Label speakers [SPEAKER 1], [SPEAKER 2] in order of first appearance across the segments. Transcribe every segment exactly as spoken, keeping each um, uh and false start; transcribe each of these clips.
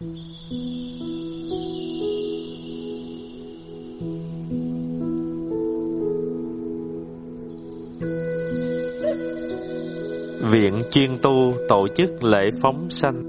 [SPEAKER 1] Viện chuyên tu tổ chức lễ phóng sanh.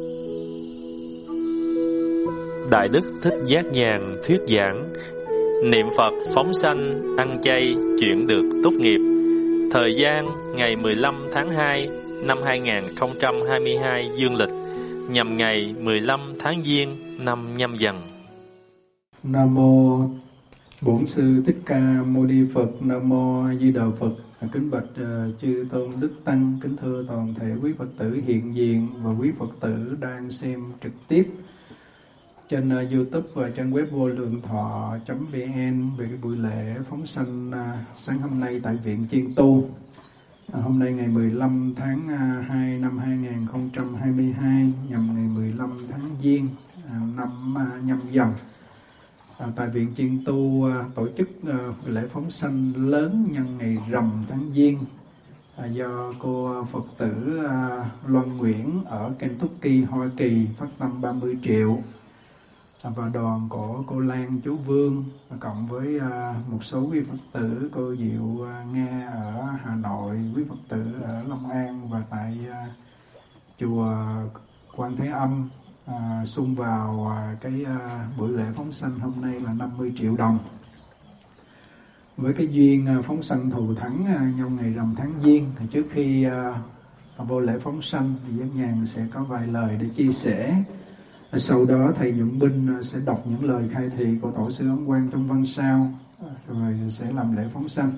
[SPEAKER 1] Đại Đức Thích Giác Nhàn thuyết giảng: niệm Phật phóng sanh, ăn chay, chuyển được tốt nghiệp. Thời gian ngày mười lăm tháng hai năm hai nghìn không trăm hai mươi hai dương lịch, nhằm ngày mười lăm tháng Giêng năm Nhâm Dần.
[SPEAKER 2] Nam mô Bổn Sư Thích Ca Mâu Ni Phật. Nam mô A Di Đà Phật. Kính bạch uh, chư tôn đức tăng, kính thưa toàn thể quý Phật tử hiện diện và quý Phật tử đang xem trực tiếp trên uh, YouTube và trang web vô lượng thọ chấm vn về cái buổi lễ phóng sanh uh, sáng hôm nay tại Viện Chuyên Tu. Uh, hôm nay ngày mười lăm tháng hai năm hai nghìn không trăm hai mươi hai, nhằm ngày mười lăm tháng Giêng uh, năm uh, Nhâm Dần. À, tại Viện Chuyên Tu à, tổ chức à, lễ phóng sanh lớn nhân ngày rằm tháng Giêng à, do cô Phật tử à, Loan Nguyễn ở Kentucky, Hoa Kỳ phát tâm ba mươi triệu à, và đoàn của cô Lan, chú Vương à, cộng với à, một số quý Phật tử, cô Diệu à, Nga ở Hà Nội, quý Phật tử ở Long An và tại à, chùa Quan Thế Âm À, xung vào à, cái à, buổi lễ phóng sanh hôm nay là năm mươi triệu đồng. Với cái duyên à, phóng sanh thù thắng à, trong ngày rằm tháng Giêng, thì trước khi à, vô lễ phóng sanh thì Giác Nhàn sẽ có vài lời để chia sẻ. À, sau đó thầy Nhuận Binh à, sẽ đọc những lời khai thị của tổ sư Ấn Quang trong văn sao, à, rồi sẽ làm lễ phóng sanh.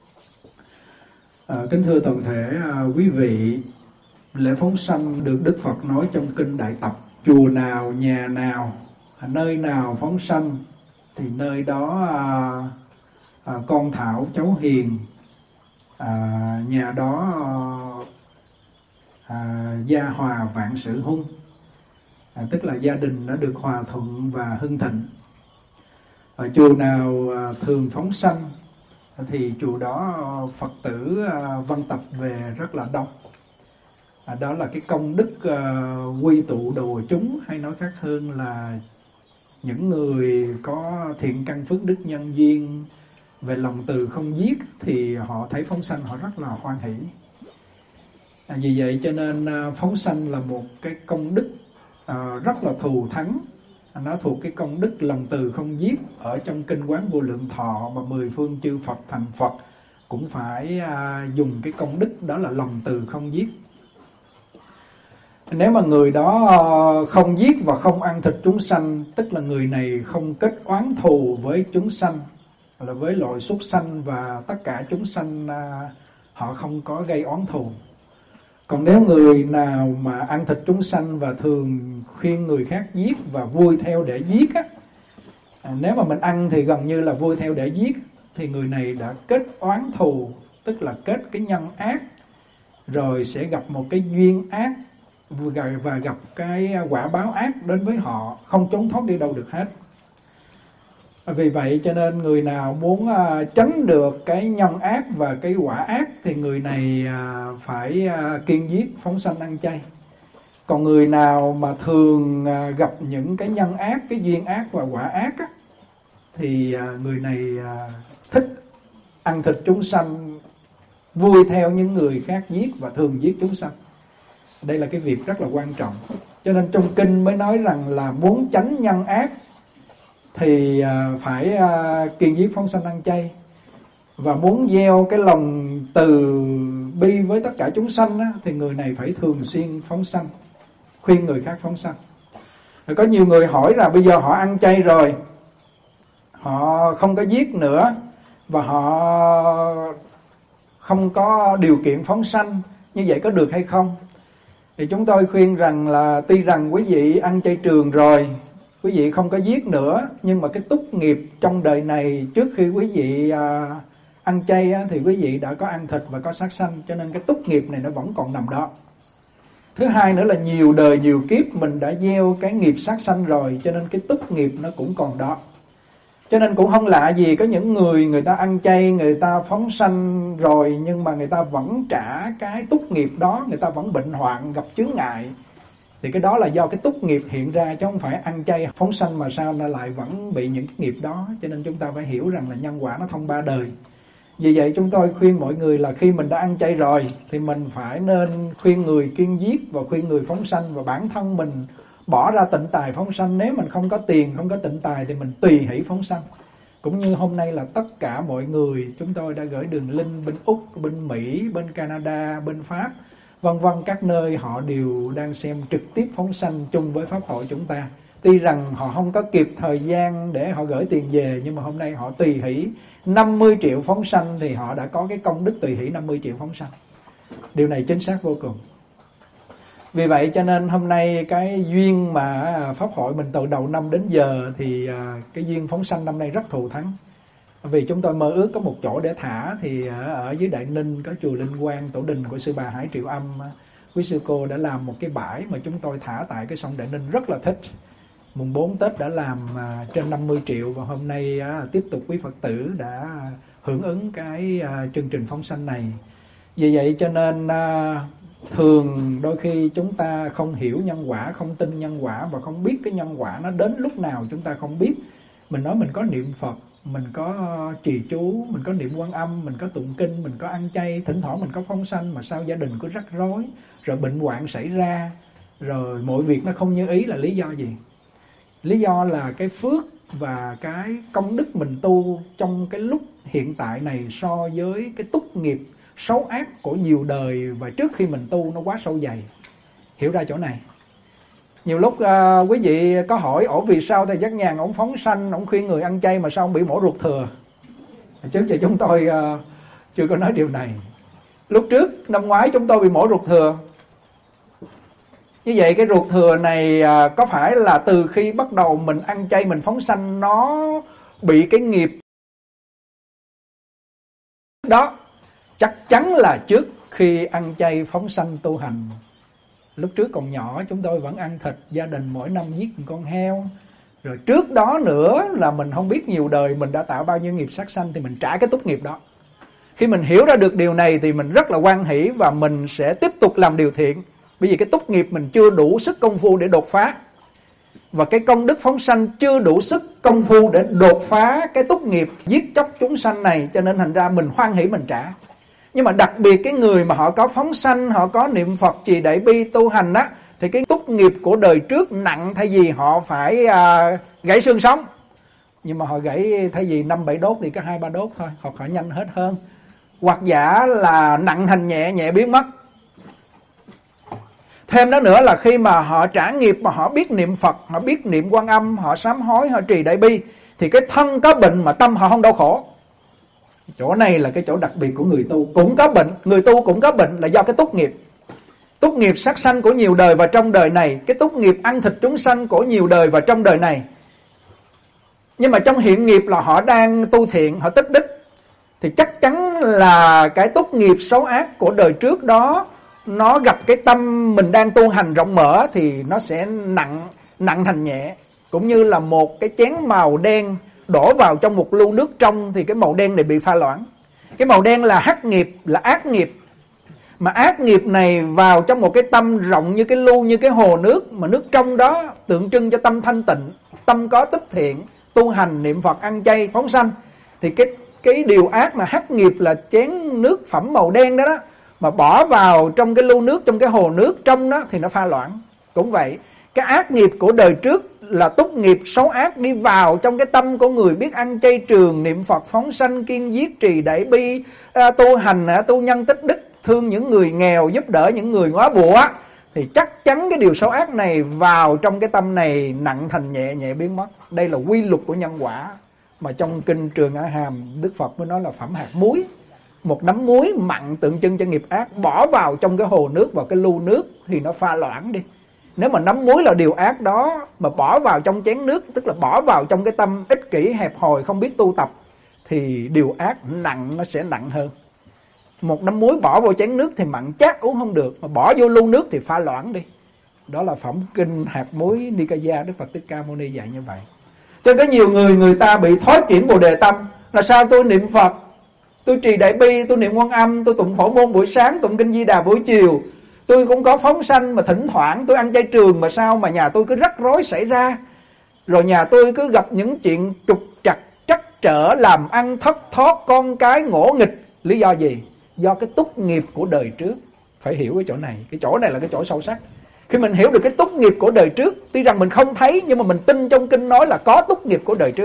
[SPEAKER 2] À, kính thưa toàn thể à, quý vị, lễ phóng sanh được Đức Phật nói trong kinh Đại Tập: chùa nào, nhà nào, nơi nào phóng sanh thì nơi đó à, à, con thảo cháu hiền, à, nhà đó à, gia hòa vạn sự hung, à, tức là gia đình đã được hòa thuận và hưng thịnh. À, chùa nào à, thường phóng sanh thì chùa đó Phật tử à, văn tập về rất là đông. À, đó là cái công đức uh, quy tụ đồ chúng, hay nói khác hơn là những người có thiện căn phước đức nhân duyên về lòng từ không giết thì họ thấy phóng sanh họ rất là hoan hỷ. À, vì vậy cho nên uh, phóng sanh là một cái công đức uh, rất là thù thắng. À, nó thuộc cái công đức lòng từ không giết ở trong kinh Quán Vô Lượng Thọ mà mười phương chư Phật thành Phật cũng phải uh, dùng cái công đức đó là lòng từ không giết. Nếu mà người đó không giết và không ăn thịt chúng sanh, tức là người này không kết oán thù với chúng sanh, là với loài súc sanh và tất cả chúng sanh, họ không có gây oán thù. Còn nếu người nào mà ăn thịt chúng sanh và thường khuyên người khác giết và vui theo để giết á, nếu mà mình ăn thì gần như là vui theo để giết, thì người này đã kết oán thù, tức là kết cái nhân ác, rồi sẽ gặp một cái duyên ác và gặp cái quả báo ác đến với họ, không trốn thoát đi đâu được hết. Vì vậy cho nên người nào muốn tránh được cái nhân ác và cái quả ác thì người này phải kiêng giết, phóng sanh, ăn chay. Còn người nào mà thường gặp những cái nhân ác, cái duyên ác và quả ác á, thì người này thích ăn thịt chúng sanh, vui theo những người khác giết và thường giết chúng sanh. Đây là cái việc rất là quan trọng. Cho nên trong kinh mới nói rằng là muốn tránh nhân ác thì phải kiêng giết, phóng sanh, ăn chay. Và muốn gieo cái lòng từ bi với tất cả chúng sanh á, thì người này phải thường xuyên phóng sanh, khuyên người khác phóng sanh. Rồi có nhiều người hỏi là bây giờ họ ăn chay rồi, họ không có giết nữa và họ không có điều kiện phóng sanh, như vậy có được hay không? Thì chúng tôi khuyên rằng là tuy rằng quý vị ăn chay trường rồi, quý vị không có giết nữa, nhưng mà cái túc nghiệp trong đời này trước khi quý vị à, ăn chay á, thì quý vị đã có ăn thịt và có sát sanh, cho nên cái túc nghiệp này nó vẫn còn nằm đó. Thứ hai nữa là nhiều đời nhiều kiếp mình đã gieo cái nghiệp sát sanh rồi, cho nên cái túc nghiệp nó cũng còn đó. Cho nên cũng không lạ gì có những người người ta ăn chay, người ta phóng sanh rồi nhưng mà người ta vẫn trả cái túc nghiệp đó, người ta vẫn bệnh hoạn, gặp chướng ngại. Thì cái đó là do cái túc nghiệp hiện ra, chứ không phải ăn chay phóng sanh mà sao nó lại vẫn bị những cái nghiệp đó. Cho nên chúng ta phải hiểu rằng là nhân quả nó thông ba đời. Vì vậy chúng tôi khuyên mọi người là khi mình đã ăn chay rồi thì mình phải nên khuyên người kiêng giết và khuyên người phóng sanh, và bản thân mình bỏ ra tịnh tài phóng sanh. Nếu mình không có tiền, không có tịnh tài thì mình tùy hỷ phóng sanh. Cũng như hôm nay là tất cả mọi người chúng tôi đã gửi đường link bên Úc, bên Mỹ, bên Canada, bên Pháp, vân vân, các nơi họ đều đang xem trực tiếp phóng sanh chung với Pháp hội chúng ta. Tuy rằng họ không có kịp thời gian để họ gửi tiền về, nhưng mà hôm nay họ tùy hỷ năm mươi triệu phóng sanh thì họ đã có cái công đức tùy hỷ năm mươi triệu phóng sanh. Điều này chính xác vô cùng. Vì vậy cho nên hôm nay cái duyên mà Pháp hội mình từ đầu năm đến giờ thì cái duyên phóng sanh năm nay rất thù thắng. Vì chúng tôi mơ ước có một chỗ để thả, thì ở dưới Đại Ninh có chùa Linh Quang, tổ đình của sư bà Hải Triệu Âm, quý sư cô đã làm một cái bãi mà chúng tôi thả tại cái sông Đại Ninh, rất là thích. Mùng bốn Tết đã làm trên năm mươi triệu, và hôm nay tiếp tục quý Phật tử đã hưởng ứng cái chương trình phóng sanh này. Vì vậy cho nên thường đôi khi chúng ta không hiểu nhân quả, không tin nhân quả và không biết cái nhân quả nó đến lúc nào chúng ta không biết. Mình nói mình có niệm Phật, mình có trì chú, mình có niệm Quan Âm, mình có tụng kinh, mình có ăn chay, thỉnh thoảng mình có phóng sanh, mà sao gia đình cứ rắc rối, rồi bệnh hoạn xảy ra, rồi mọi việc nó không như ý, là lý do gì? Lý do là cái phước và cái công đức mình tu trong cái lúc hiện tại này so với cái túc nghiệp xấu ác của nhiều đời và trước khi mình tu nó quá sâu dày. Hiểu ra chỗ này. Nhiều lúc uh, quý vị có hỏi, ổ vì sao thầy Giác Nhàn ông phóng sanh, ông khuyên người ăn chay mà sao ông bị mổ ruột thừa? Trước giờ chúng tôi uh, chưa có nói điều này. Lúc trước năm ngoái chúng tôi bị mổ ruột thừa. Như vậy cái ruột thừa này uh, có phải là từ khi bắt đầu mình ăn chay mình phóng sanh nó bị cái nghiệp đó? Chắc chắn là trước khi ăn chay phóng sanh tu hành. Lúc trước còn nhỏ chúng tôi vẫn ăn thịt, gia đình mỗi năm giết một con heo. Rồi trước đó nữa là mình không biết nhiều đời mình đã tạo bao nhiêu nghiệp sát sanh thì mình trả cái túc nghiệp đó. Khi mình hiểu ra được điều này thì mình rất là hoan hỷ và mình sẽ tiếp tục làm điều thiện. Bởi vì cái túc nghiệp mình chưa đủ sức công phu để đột phá. Và cái công đức phóng sanh chưa đủ sức công phu để đột phá cái túc nghiệp giết chóc chúng sanh này, cho nên thành ra mình hoan hỷ mình trả. Nhưng mà đặc biệt cái người mà họ có phóng sanh, họ có niệm Phật, trì đại bi, tu hành á, thì cái túc nghiệp của đời trước nặng, thay vì họ phải à, gãy xương sống, nhưng mà họ gãy thay vì năm bảy đốt thì có hai ba đốt thôi, hoặc họ nhanh hết hơn. Hoặc giả là nặng thành nhẹ, nhẹ biến mất. Thêm đó nữa là khi mà họ trả nghiệp mà họ biết niệm Phật, họ biết niệm Quan Âm, họ sám hối, họ trì đại bi, thì cái thân có bệnh mà tâm họ không đau khổ. Chỗ này là cái chỗ đặc biệt của người tu. Cũng có bệnh, người tu cũng có bệnh là do cái túc nghiệp. Túc nghiệp sát sanh của nhiều đời và trong đời này, cái túc nghiệp ăn thịt chúng sanh của nhiều đời và trong đời này. Nhưng mà trong hiện nghiệp là họ đang tu thiện, họ tích đức, thì chắc chắn là cái túc nghiệp xấu ác của đời trước đó, nó gặp cái tâm mình đang tu hành rộng mở thì nó sẽ nặng, nặng thành nhẹ. Cũng như là một cái chén màu đen đổ vào trong một lu nước trong thì cái màu đen này bị pha loãng. Cái màu đen là hắc nghiệp, là ác nghiệp. Mà ác nghiệp này vào trong một cái tâm rộng như cái lu, như cái hồ nước, mà nước trong đó tượng trưng cho tâm thanh tịnh, tâm có tích thiện, tu hành, niệm Phật, ăn chay, phóng sanh. Thì cái, cái điều ác mà hắc nghiệp là chén nước phẩm màu đen đó đó, mà bỏ vào trong cái lu nước, trong cái hồ nước trong đó thì nó pha loãng. Cũng vậy, cái ác nghiệp của đời trước là túc nghiệp xấu ác đi vào trong cái tâm của người biết ăn chay trường, niệm Phật, phóng sanh, kiêng giết, trì đại bi, à, tu hành, à, tu nhân tích đức, thương những người nghèo, giúp đỡ những người ngóa bụa, thì chắc chắn cái điều xấu ác này vào trong cái tâm này nặng thành nhẹ, nhẹ biến mất. Đây là quy luật của nhân quả mà trong kinh Trường A Hàm Đức Phật mới nói là phẩm hạt muối. Một nắm muối mặn tượng trưng cho nghiệp ác, bỏ vào trong cái hồ nước, vào cái lu nước thì nó pha loãng đi. Nếu mà nắm muối là điều ác đó mà bỏ vào trong chén nước, tức là bỏ vào trong cái tâm ích kỷ hẹp hòi không biết tu tập, thì điều ác nặng nó sẽ nặng hơn. Một nắm muối bỏ vào chén nước thì mặn chát uống không được, mà bỏ vô lu nước thì pha loãng đi. Đó là phẩm kinh hạt muối Nikaya Đức Phật Thích Ca Mâu Ni dạy như vậy. Cho nên có nhiều người người ta bị thoái chuyển Bồ Đề tâm. Là sao? Tôi niệm Phật, tôi trì đại bi, tôi niệm Quan Âm, tôi tụng Phổ Môn buổi sáng, tụng kinh Di Đà buổi chiều,
[SPEAKER 3] Tôi cũng có phóng sanh mà thỉnh thoảng tôi ăn chay trường mà sao mà nhà tôi cứ rắc rối xảy ra. Rồi nhà tôi cứ gặp những chuyện trục trặc trắc trở, làm ăn thất thoát, con cái ngỗ nghịch. Lý do gì? Do cái túc nghiệp của đời trước. Phải hiểu cái chỗ này. Cái chỗ này là cái chỗ sâu sắc. Khi mình hiểu được cái túc nghiệp của đời trước, tuy rằng mình không thấy nhưng mà mình tin trong kinh nói là có túc nghiệp của đời trước,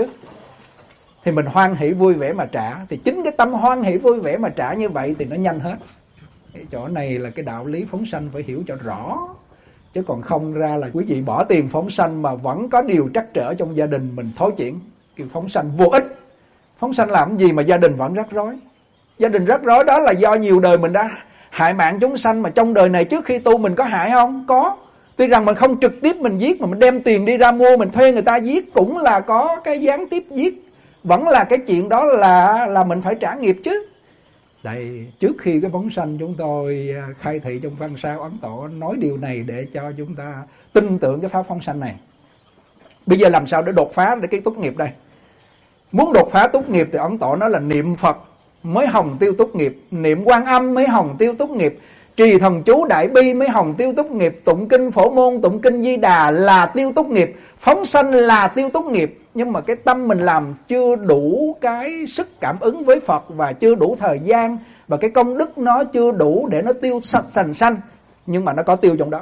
[SPEAKER 3] thì mình hoan hỷ vui vẻ mà trả. Thì chính cái tâm hoan hỷ vui vẻ mà trả như vậy thì nó nhanh hết. Cái chỗ này là cái đạo lý phóng sanh phải hiểu cho rõ. Chứ còn không ra là quý vị bỏ tiền phóng sanh mà vẫn có điều trắc trở trong gia đình mình thối chuyển. Cái phóng sanh vô ích. Phóng sanh làm gì mà gia đình vẫn rắc rối? Gia đình rắc rối đó là do nhiều đời mình đã hại mạng chúng sanh. Mà trong đời này trước khi tu mình có hại không? Có. Tuy rằng mình không trực tiếp mình giết, mà mình đem tiền đi ra mua, mình thuê người ta giết, cũng là có cái gián tiếp giết. Vẫn là cái chuyện đó là là mình phải trả nghiệp chứ. Đây, trước khi cái phóng sanh chúng tôi khai thị trong văn sao Ấn Tổ nói điều này để cho chúng ta tin tưởng cái pháp phóng sanh này. Bây giờ làm sao để đột phá để cái túc nghiệp đây? Muốn đột phá túc nghiệp thì Ấn Tổ nói là niệm Phật mới hồng tiêu túc nghiệp, niệm Quan Âm mới hồng tiêu túc nghiệp, trì thần chú Đại Bi mới hồng tiêu túc nghiệp, tụng kinh Phổ Môn, tụng kinh Di Đà là tiêu túc nghiệp, phóng sanh là tiêu túc nghiệp. Nhưng mà cái tâm mình làm chưa đủ cái sức cảm ứng với Phật, và chưa đủ thời gian, và cái công đức nó chưa đủ để nó tiêu sạch sành sanh. Nhưng mà nó có tiêu trong đó.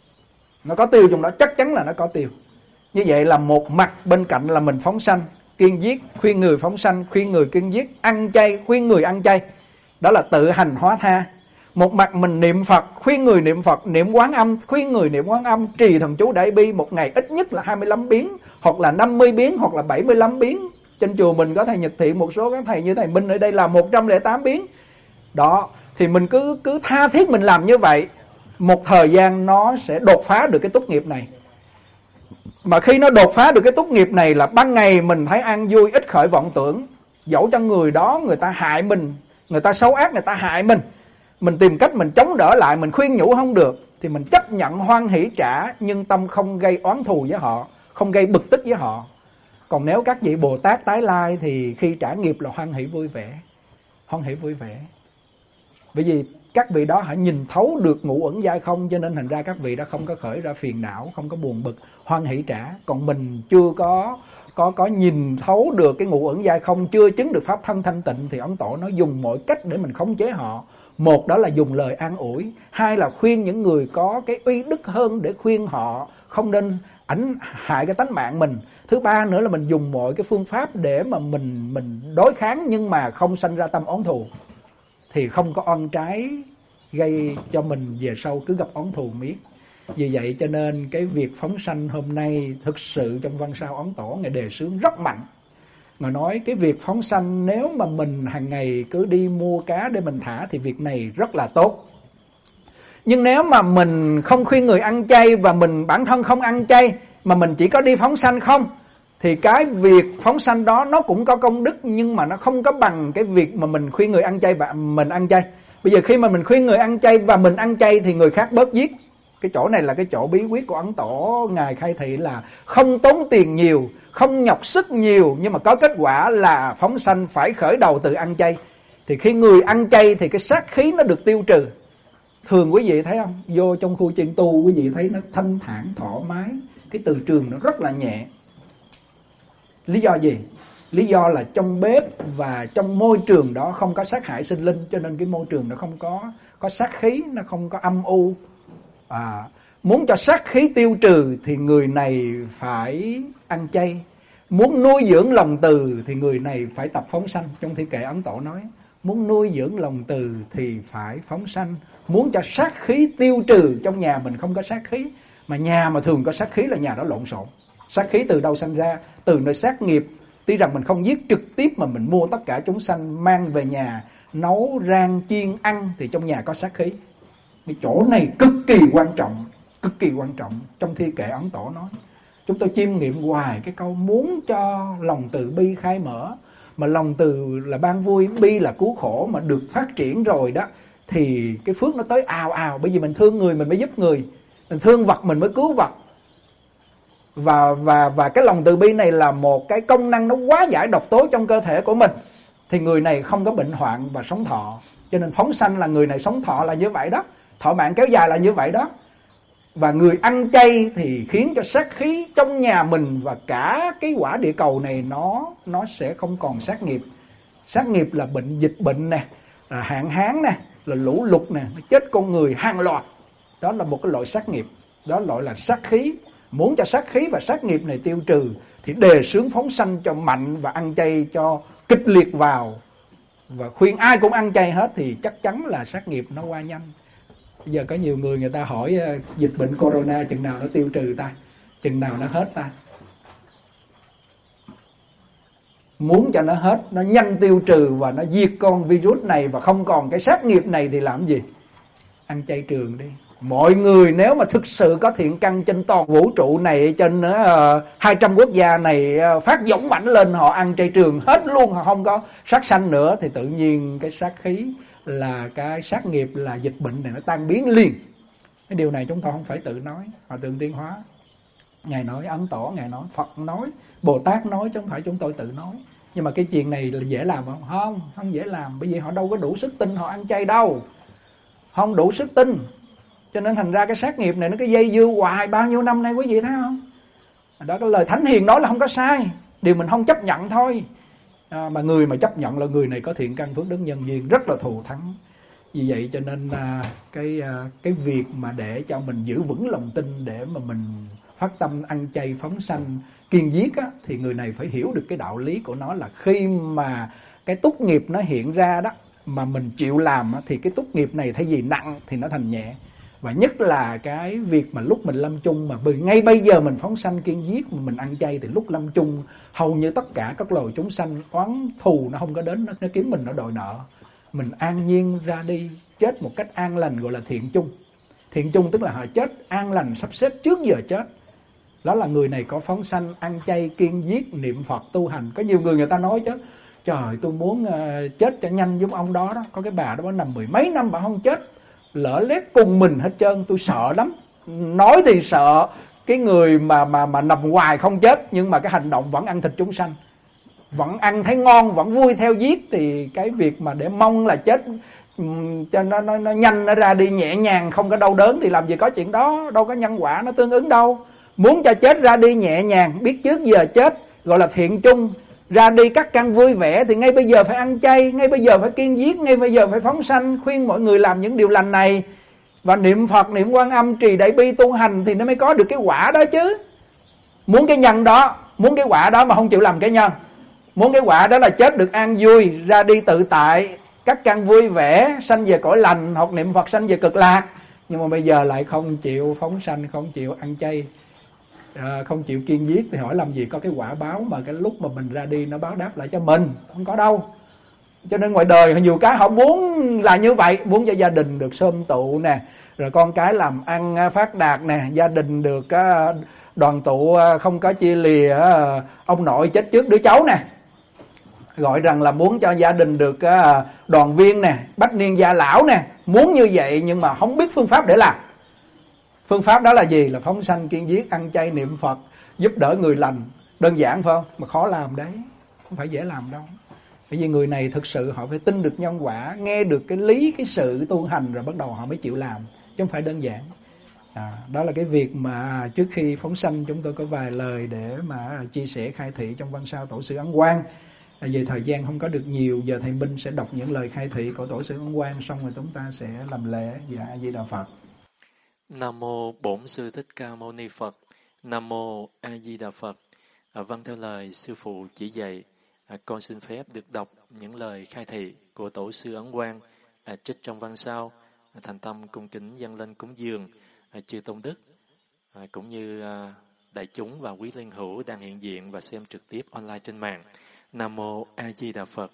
[SPEAKER 3] Nó có tiêu trong đó, chắc chắn là nó có tiêu. Như vậy là một mặt bên cạnh là mình phóng sanh, kiêng giết, khuyên người phóng sanh, khuyên người kiêng giết, ăn chay, khuyên người ăn chay. Đó là tự hành hóa tha. Một mặt mình niệm Phật, khuyên người niệm Phật, niệm Quán Âm, khuyên người niệm Quán Âm, trì thần chú Đại Bi một ngày ít nhất là hai mươi lăm biến, hoặc là năm mươi biến, hoặc là bảy mươi lăm biến. Trên chùa mình có thầy Nhật Thiện, một số các thầy như thầy Minh ở đây là một trăm lẻ tám biến. Đó, thì mình cứ cứ tha thiết mình làm như vậy, một thời gian nó sẽ đột phá được cái túc nghiệp này. Mà khi nó đột phá được cái túc nghiệp này là ban ngày mình thấy an vui, ít khởi vọng tưởng. Dẫu cho người đó người ta hại mình, người ta xấu ác, người ta hại mình, mình tìm cách mình chống đỡ lại, mình khuyên nhủ không được, thì mình chấp nhận hoan hỷ trả, nhưng tâm không gây oán thù với họ, không gây bực tức với họ. Còn nếu các vị Bồ Tát tái lai thì khi trả nghiệp là hoan hỷ vui vẻ. Hoan hỷ vui vẻ. Bởi vì các vị đó họ nhìn thấu được ngũ uẩn giai không, cho nên thành ra các vị đó không có khởi ra phiền não, không có buồn bực, hoan hỷ trả. Còn mình chưa có có có nhìn thấu được cái ngũ uẩn giai không, chưa chứng được pháp thân thanh tịnh, thì Ấn Tổ nó dùng mọi cách để mình khống chế họ. Một đó là dùng lời an ủi, hai là khuyên những người có cái uy đức hơn để khuyên họ không nên ảnh hại cái tánh mạng mình. Thứ ba nữa là mình dùng mọi cái phương pháp để mà mình mình đối kháng, nhưng mà không sanh ra tâm oán thù, thì không có oan trái gây cho mình về sau cứ gặp oán thù miết. Vì vậy cho nên cái việc phóng sanh hôm nay thực sự trong văn sao Ấn Tổ Ngài đề xướng rất mạnh. Ngài nói cái việc phóng sanh nếu mà mình hàng ngày cứ đi mua cá để mình thả thì việc này rất là tốt. Nhưng nếu mà mình không khuyên người ăn chay và mình bản thân không ăn chay, mà mình chỉ có đi phóng sanh không, thì cái việc phóng sanh đó nó cũng có công đức, nhưng mà nó không có bằng cái việc mà mình khuyên người ăn chay và mình ăn chay. Bây giờ khi mà mình khuyên người ăn chay và mình ăn chay thì người khác bớt giết. Cái chỗ này là cái chỗ bí quyết của Ấn Tổ Ngài khai thị là không tốn tiền nhiều, không nhọc sức nhiều, nhưng mà có kết quả là phóng sanh phải khởi đầu từ ăn chay. Thì khi người ăn chay thì cái sát khí nó được tiêu trừ. Thường quý vị thấy không? Vô trong khu chiền tu quý vị thấy nó thanh thản, thoải mái, cái từ trường nó rất là nhẹ. Lý do gì? Lý do là trong bếp và trong môi trường đó không có sát hại sinh linh, cho nên cái môi trường nó không có có sát khí, nó không có âm u. À, muốn cho sát khí tiêu trừ thì người này phải ăn chay. Muốn nuôi dưỡng lòng từ thì người này phải tập phóng sanh. Trong thi kệ Ấn Tổ nói muốn nuôi dưỡng lòng từ thì phải phóng sanh. Muốn cho sát khí tiêu trừ, trong nhà mình không có sát khí, mà nhà mà thường có sát khí là nhà đó lộn xộn. Sát khí từ đâu sanh ra? Từ nơi sát nghiệp. Tuy rằng mình không giết trực tiếp mà mình mua tất cả chúng sanh mang về nhà nấu rang chiên ăn thì trong nhà có sát khí. Cái chỗ này cực kỳ quan trọng, cực kỳ quan trọng. Trong thi kệ Ấn Tổ nói, chúng tôi chiêm nghiệm hoài cái câu muốn cho lòng từ bi khai mở. Mà lòng từ là ban vui, bi là cứu khổ, mà được phát triển rồi đó thì cái phước nó tới ào ào. Bởi vì mình thương người mình mới giúp người, mình thương vật mình mới cứu vật. Và, và, và cái lòng từ bi này là một cái công năng nó quá giải độc tố trong cơ thể của mình, thì người này không có bệnh hoạn và sống thọ. Cho nên phóng sanh là người này sống thọ là như vậy đó. Thọ mạng kéo dài là như vậy đó. Và người ăn chay thì khiến cho sát khí trong nhà mình và cả cái quả địa cầu này nó nó sẽ không còn sát nghiệp. Sát nghiệp là bệnh dịch bệnh nè, là hạn hán nè, là lũ lụt nè, chết con người hàng loạt. Đó là một cái loại sát nghiệp, đó loại là sát khí. Muốn cho sát khí và sát nghiệp này tiêu trừ thì đề xướng phóng sanh cho mạnh và ăn chay cho kịch liệt vào. Và khuyên ai cũng ăn chay hết thì chắc chắn là sát nghiệp nó qua nhanh. Bây giờ có nhiều người người ta hỏi uh, dịch bệnh corona chừng nào nó tiêu trừ ta, chừng nào nó hết ta. Muốn cho nó hết, nó nhanh tiêu trừ và nó diệt con virus này và không còn cái sát nghiệp này thì làm gì? Ăn chay trường đi. Mọi người nếu mà thực sự có thiện căn trên toàn vũ trụ này, trên uh, hai trăm quốc gia này uh, phát dũng mãnh lên, họ ăn chay trường hết luôn, họ không có sát sanh nữa, thì tự nhiên cái sát khí là cái sát nghiệp là dịch bệnh này nó tan biến liền. Cái điều này chúng ta không phải tự nói, Hòa Thượng Tiến Hóa Ngài nói, Ấn Tổ Ngài nói, Phật nói, Bồ Tát nói, chứ không phải chúng tôi tự nói. Nhưng mà cái chuyện này là dễ làm không? Không, không dễ làm, bởi vì họ đâu có đủ sức tin họ ăn chay đâu. Không đủ sức tin. Cho nên thành ra cái sát nghiệp này nó cái dây dưa hoài bao nhiêu năm nay, quý vị thấy không? Đó, cái lời Thánh Hiền nói là không có sai, điều mình không chấp nhận thôi. À, mà người mà chấp nhận là người này có thiện căn phước đức nhân duyên rất là thù thắng. Vì vậy cho nên à, cái à, cái việc mà để cho mình giữ vững lòng tin để mà mình phát tâm ăn chay phóng sanh kiên giết á, thì người này phải hiểu được cái đạo lý của nó là khi mà cái túc nghiệp nó hiện ra đó mà mình chịu làm á, thì cái túc nghiệp này thay vì nặng thì nó thành nhẹ. Và nhất là cái việc mà lúc mình lâm chung mà ngay bây giờ mình phóng sanh kiên giết mà mình ăn chay, thì lúc lâm chung hầu như tất cả các loài chúng sanh oán thù nó không có đến, nó, nó kiếm mình, nó đòi nợ. Mình an nhiên ra đi, chết một cách an lành gọi là thiện chung. Thiện chung tức là họ chết an lành, sắp xếp trước giờ chết. Đó là người này có phóng sanh, ăn chay, kiên giết, niệm Phật, tu hành. Có nhiều người người ta nói chứ, trời tôi muốn uh, chết cho nhanh giống ông đó đó. Có cái bà đó bà nằm mười mấy năm bà không chết, lỡ lét cùng mình hết trơn, tôi sợ lắm. Nói thì sợ cái người mà mà mà nằm hoài không chết, nhưng mà cái hành động vẫn ăn thịt chúng sanh, vẫn ăn thấy ngon, vẫn vui theo giết. Thì cái việc mà để mong là chết um, cho nó, nó nó nhanh, nó ra đi nhẹ nhàng, không có đau đớn thì làm gì có chuyện đó, đâu có nhân quả nó tương ứng đâu. Muốn cho chết ra đi nhẹ nhàng, biết trước giờ chết, gọi là thiện chung, ra đi các căn vui vẻ, thì ngay bây giờ phải ăn chay, ngay bây giờ phải kiên giết, ngay bây giờ phải phóng sanh. Khuyên mọi người làm những điều lành này và niệm Phật, niệm Quan Âm, trì đại bi tu hành thì nó mới có được cái quả đó chứ. Muốn cái nhân đó, muốn cái quả đó mà không chịu làm cái nhân. Muốn cái quả đó là chết được an vui, ra đi tự tại, các căn vui vẻ, sanh về cõi lành, hoặc niệm Phật sanh về cực lạc. Nhưng mà bây giờ lại không chịu phóng sanh, không chịu ăn chay, à, không chịu kiên giết, thì hỏi làm gì có cái quả báo mà cái lúc mà mình ra đi nó báo đáp lại cho mình, không có đâu. Cho nên ngoài đời nhiều cái họ muốn là như vậy, muốn cho gia đình được xôm tụ nè, rồi con cái làm ăn phát đạt nè, gia đình được đoàn tụ không có chia lìa, ông nội chết trước đứa cháu nè, gọi rằng là muốn cho gia đình được đoàn viên nè, bách niên gia lão nè, muốn như vậy nhưng mà không biết phương pháp để làm. Phương pháp đó là gì? Là phóng sanh kiên giết, ăn chay, niệm Phật, giúp đỡ người lành. Đơn giản phải không? Mà khó làm đấy, không phải dễ làm đâu. Bởi vì người này thực sự họ phải tin được nhân quả, nghe được cái lý, cái sự tu hành, rồi bắt đầu họ mới chịu làm, chứ không phải đơn giản. À, đó là cái việc mà trước khi phóng sanh chúng tôi có vài lời để mà chia sẻ khai thị trong văn sao Tổ sư Ấn Quang. À, về thời gian không có được nhiều, giờ thầy Minh sẽ đọc những lời khai thị của Tổ sư Ấn Quang, xong rồi chúng ta sẽ làm lễ. Dạ A Di Đà Phật.
[SPEAKER 1] Nam mô Bổn Sư Thích Ca Mâu Ni Phật. Nam mô A Di Đà Phật. À, vâng, theo lời sư phụ chỉ dạy, à, con xin phép được đọc những lời khai thị của Tổ sư Ấn Quang à, trích trong văn sao, à, thành tâm cung kính dâng lên cúng dường à, chư tôn đức, à, cũng như à, đại chúng và quý liên hữu đang hiện diện và xem trực tiếp online trên mạng. Nam mô A Di Đà Phật.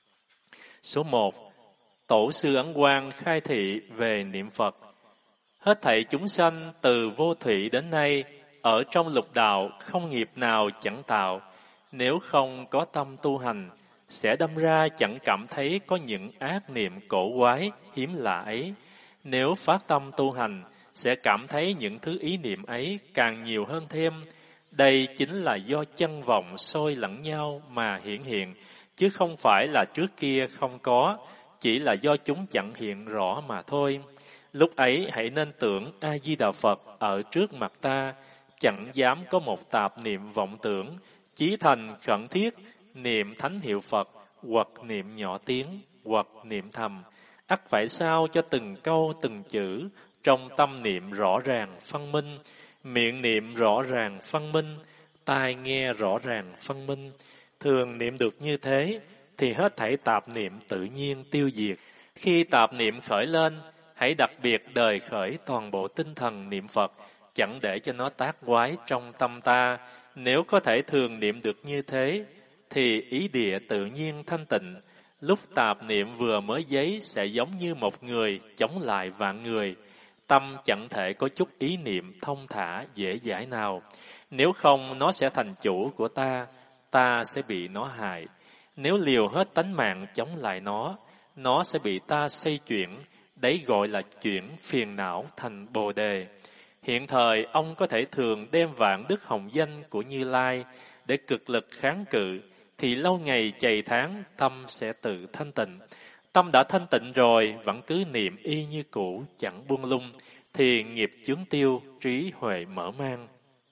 [SPEAKER 1] Số một. Tổ sư Ấn Quang khai thị về niệm Phật. Hết thảy chúng sanh từ vô thủy đến nay, ở trong lục đạo không nghiệp nào chẳng tạo. Nếu không có tâm tu hành, sẽ đâm ra chẳng cảm thấy có những ác niệm cổ quái, hiếm lạ ấy. Nếu phát tâm tu hành, sẽ cảm thấy những thứ ý niệm ấy càng nhiều hơn thêm. Đây chính là do chân vọng soi lẫn nhau mà hiển hiện, chứ không phải là trước kia không có, chỉ là do chúng chẳng hiện rõ mà thôi. Lúc ấy hãy nên tưởng A-di-đà Phật ở trước mặt ta, chẳng dám có một tạp niệm vọng tưởng, chí thành khẩn thiết, niệm thánh hiệu Phật, hoặc niệm nhỏ tiếng, hoặc niệm thầm. Ắt phải sao cho từng câu từng chữ, trong tâm niệm rõ ràng phân minh, miệng niệm rõ ràng phân minh, tai nghe rõ ràng phân minh. Thường niệm được như thế, thì hết thảy tạp niệm tự nhiên tiêu diệt. Khi tạp niệm khởi lên, hãy đặc biệt đời khởi toàn bộ tinh thần niệm Phật, chẳng để cho nó tác quái trong tâm ta. Nếu có thể thường niệm được như thế, thì ý địa tự nhiên thanh tịnh. Lúc tạp niệm vừa mới dấy sẽ giống như một người chống lại vạn người. Tâm chẳng thể có chút ý niệm thông thả dễ dãi nào. Nếu không, nó sẽ thành chủ của ta, ta sẽ bị nó hại. Nếu liều hết tánh mạng chống lại nó, nó sẽ bị ta xây chuyển. Đấy gọi là chuyển phiền não thành bồ đề. Hiện thời, ông có thể thường đem vạn đức hồng danh của Như Lai để cực lực kháng cự, thì lâu ngày chày tháng, tâm sẽ tự thanh tịnh. Tâm đã thanh tịnh rồi, vẫn cứ niệm y như cũ, chẳng buông lung, thì nghiệp chướng tiêu, trí huệ mở mang.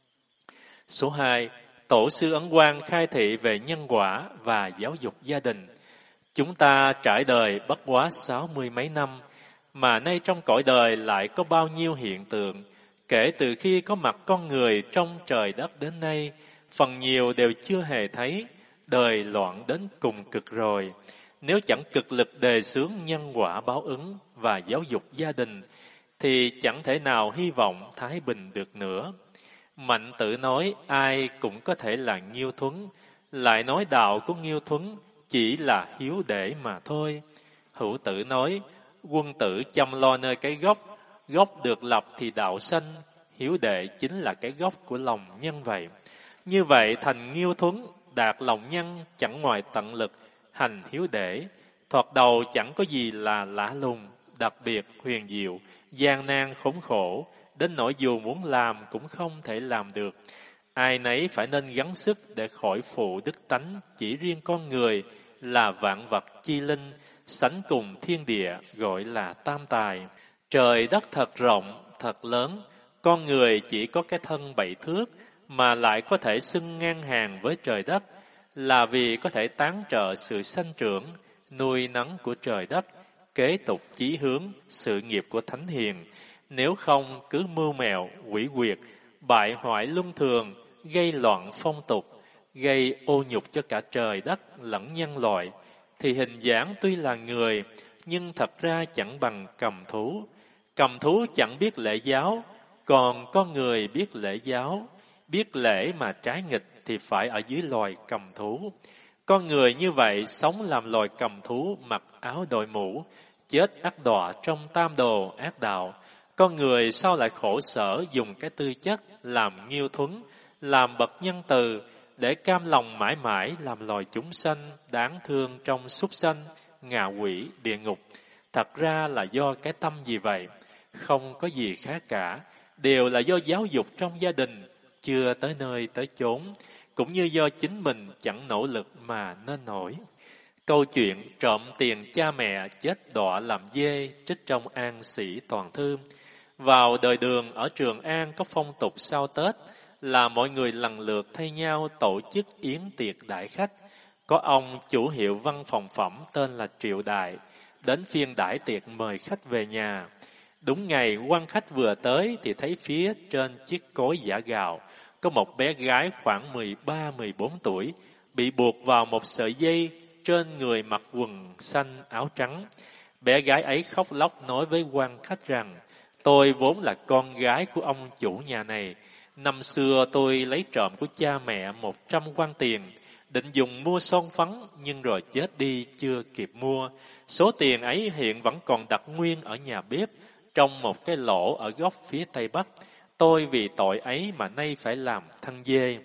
[SPEAKER 1] Số hai. Tổ sư Ấn Quang khai thị về nhân quả và giáo dục gia đình. Chúng ta trải đời bất quá sáu mươi mấy năm, mà nay trong cõi đời lại có bao nhiêu hiện tượng. Kể từ khi có mặt con người trong trời đất đến nay, phần nhiều đều chưa hề thấy. Đời loạn đến cùng cực rồi. Nếu chẳng cực lực đề xướng nhân quả báo ứng và giáo dục gia đình, thì chẳng thể nào hy vọng thái bình được nữa. Mạnh Tử nói ai cũng có thể là Nghiêu Thuấn, lại nói đạo của Nghiêu Thuấn chỉ là hiếu đệ mà thôi. Hữu Tử nói quân tử chăm lo nơi cái gốc, gốc được lập thì đạo sanh, hiếu đệ chính là cái gốc của lòng nhân vậy. Như vậy thành Nghiêu Thuấn, đạt lòng nhân chẳng ngoài tận lực, hành hiếu đệ. Thoạt đầu chẳng có gì là lạ lùng, đặc biệt huyền diệu, gian nan khốn khổ, đến nỗi dù muốn làm cũng không thể làm được. Ai nấy phải nên gắng sức để khỏi phụ đức tánh, chỉ riêng con người là vạn vật chi linh, sánh cùng thiên địa gọi là tam tài. Trời đất thật rộng, thật lớn, con người chỉ có cái thân bảy thước, mà lại có thể xưng ngang hàng với trời đất, là vì có thể tán trợ sự sanh trưởng, nuôi nấng của trời đất, kế tục chí hướng, sự nghiệp của thánh hiền. Nếu không cứ mưu mẹo, quỷ quyệt, bại hoại luân thường, gây loạn phong tục, gây ô nhục cho cả trời đất lẫn nhân loại, thì hình dáng tuy là người, nhưng thật ra chẳng bằng cầm thú. Cầm thú chẳng biết lễ giáo, còn con người biết lễ giáo. Biết lễ mà trái nghịch thì phải ở dưới loài cầm thú. Con người như vậy sống làm loài cầm thú, mặc áo đội mũ, chết ắt đọa trong tam đồ ác đạo. Con người sao lại khổ sở dùng cái tư chất làm Nghiêu Thuấn, làm bậc nhân từ, để cam lòng mãi mãi làm loài chúng sanh đáng thương trong súc sanh, ngạ quỷ, địa ngục. Thật ra là do cái tâm gì vậy? Không có gì khác cả, đều là do giáo dục trong gia đình chưa tới nơi tới chốn, cũng như do chính mình chẳng nỗ lực mà nên nổi. Câu chuyện trộm tiền cha mẹ chết đọa làm dê trích trong An Sĩ Toàn Thư. Vào đời Đường ở Trường An có phong tục sau Tết là mọi người lần lượt thay nhau tổ chức yến tiệc đại khách. Có ông chủ hiệu văn phòng phẩm tên là Triệu Đại, đến phiên đãi tiệc mời khách về nhà. Đúng ngày quan khách vừa tới thì thấy phía trên chiếc cối giã gạo có một bé gái khoảng mười ba mười bốn tuổi, bị buộc vào một sợi dây, trên người mặc quần xanh áo trắng. Bé gái ấy khóc lóc nói với quan khách rằng, tôi vốn là con gái của ông chủ nhà này. Năm xưa tôi lấy trộm của cha mẹ một trăm quan tiền, định dùng mua son phấn, nhưng rồi chết đi chưa kịp mua. Số tiền ấy hiện vẫn còn đặt nguyên ở nhà bếp, trong một cái lỗ ở góc phía tây bắc. Tôi vì tội ấy mà nay phải làm thân dê.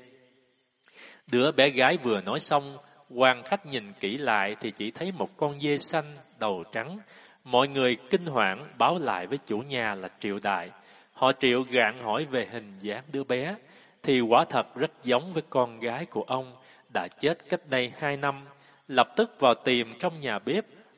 [SPEAKER 1] Đứa bé gái vừa nói xong, quan khách nhìn kỹ lại thì chỉ thấy một con dê xanh, đầu trắng. Mọi người kinh hoảng báo lại với chủ nhà là Triệu Đại. Họ Triệu gạn hỏi về hình dáng đứa bé, thì quả thật rất giống với con gái của ông, đã chết cách đây hai năm. Lập tức vào tìm trong nhà bếp,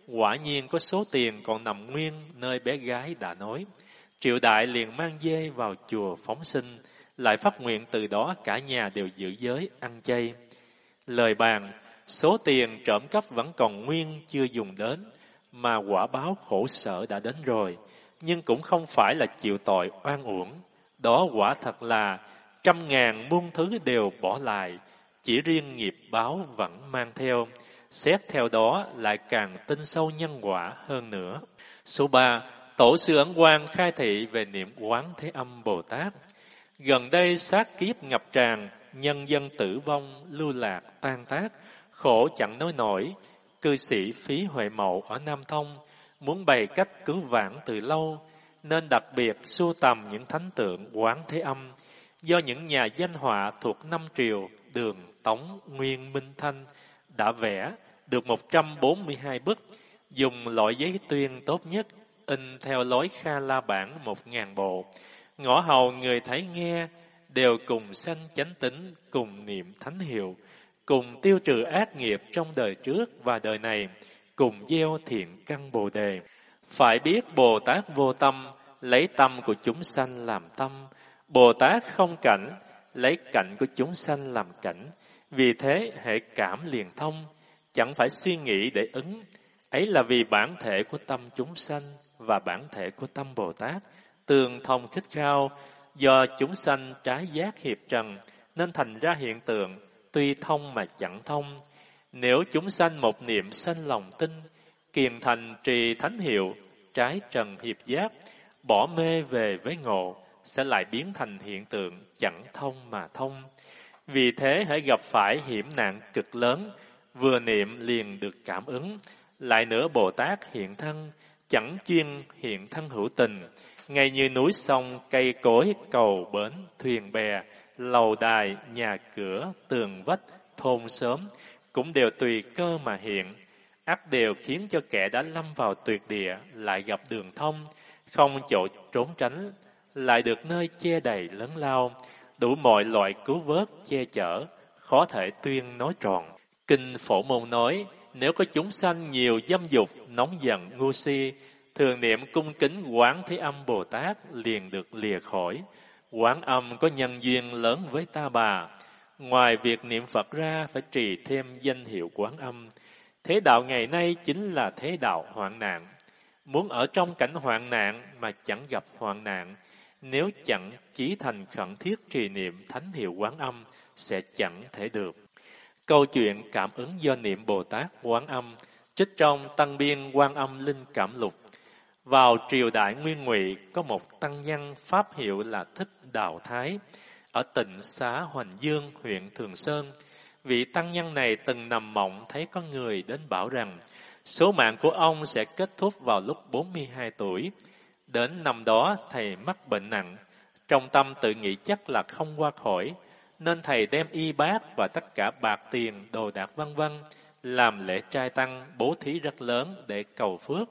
[SPEAKER 1] quả nhiên có số tiền còn nằm nguyên nơi bé gái đã nói. Triệu Đại liền mang dê vào chùa phóng sinh, lại phát nguyện từ đó cả nhà đều giữ giới ăn chay. Lời bàn, số tiền trộm cắp vẫn còn nguyên chưa dùng đến, mà quả báo khổ sở đã đến rồi, nhưng cũng không phải là chịu tội oan uổng. Đó quả thật là trăm ngàn muôn thứ đều bỏ lại, chỉ riêng nghiệp báo vẫn mang theo. Xét theo đó lại càng tin sâu nhân quả hơn nữa. Số ba, Tổ sư Ấn Quang khai thị về niệm Quán Thế Âm Bồ Tát. Gần đây sát kiếp ngập tràn, nhân dân tử vong, lưu lạc, tan tác, khổ chẳng nói nổi. Cư sĩ Phí Huệ Mậu ở Nam Thông muốn bày cách cứu vãn từ lâu, nên đặc biệt sưu tầm những thánh tượng Quán Thế Âm do những nhà danh họa thuộc năm triều Đường, Tống, Nguyên, Minh, Thanh đã vẽ được một trăm bốn mươi hai bức, dùng loại giấy tuyên tốt nhất, in theo lối Kha La Bản một ngàn bộ. Ngõ hầu người thấy nghe đều cùng sanh chánh tín, cùng niệm thánh hiệu, cùng tiêu trừ ác nghiệp trong đời trước và đời này, cùng gieo thiện căn Bồ Đề. Phải biết Bồ Tát vô tâm, lấy tâm của chúng sanh làm tâm. Bồ Tát không cảnh, lấy cảnh của chúng sanh làm cảnh. Vì thế hệ cảm liền thông, chẳng phải suy nghĩ để ứng. Ấy là vì bản thể của tâm chúng sanh và bản thể của tâm Bồ Tát tương thông khích khao. Do chúng sanh trái giác hiệp trần nên thành ra hiện tượng tuy thông mà chẳng thông. Nếu chúng sanh một niệm sanh lòng tin, kiền thành trì thánh hiệu, trái trần hiệp giác, bỏ mê về với ngộ, sẽ lại biến thành hiện tượng chẳng thông mà thông. Vì thế hãy gặp phải hiểm nạn cực lớn, vừa niệm liền được cảm ứng. Lại nữa Bồ Tát hiện thân, chẳng chuyên hiện thân hữu tình, ngay như núi sông, cây cối, cầu bến, thuyền bè, lầu đài, nhà cửa, tường vách, thôn xóm, cũng đều tùy cơ mà hiện. Ắt đều khiến cho kẻ đã lâm vào tuyệt địa lại gặp đường thông, không chỗ trốn tránh, lại được nơi che đầy lớn lao, đủ mọi loại cứu vớt, che chở, khó thể tuyên nói tròn. Kinh Phổ Môn nói, nếu có chúng sanh nhiều dâm dục, nóng giận, ngu si, thường niệm cung kính Quán Thế Âm Bồ Tát liền được lìa khỏi. Quán Âm có nhân duyên lớn với ta bà. Ngoài việc niệm Phật ra phải trì thêm danh hiệu Quán Âm. Thế đạo ngày nay chính là thế đạo hoạn nạn. Muốn ở trong cảnh hoạn nạn mà chẳng gặp hoạn nạn, nếu chẳng chí thành khẩn thiết trì niệm thánh hiệu Quán Âm sẽ chẳng thể được. Câu chuyện cảm ứng do niệm Bồ Tát Quán Âm trích trong Tăng Biên Quan Âm Linh Cảm Lục. Vào triều đại Nguyên Ngụy có một tăng nhân pháp hiệu là Thích Đạo Thái ở tỉnh Xá Hoành Dương, huyện Thường Sơn. Vị tăng nhân này từng nằm mộng thấy có người đến bảo rằng số mạng của ông sẽ kết thúc vào lúc bốn mươi hai tuổi. Đến năm đó thầy mắc bệnh nặng, trong tâm tự nghĩ chắc là không qua khỏi, nên thầy đem y bát và tất cả bạc tiền, đồ đạc vân vân làm lễ trai tăng bố thí rất lớn để cầu phước.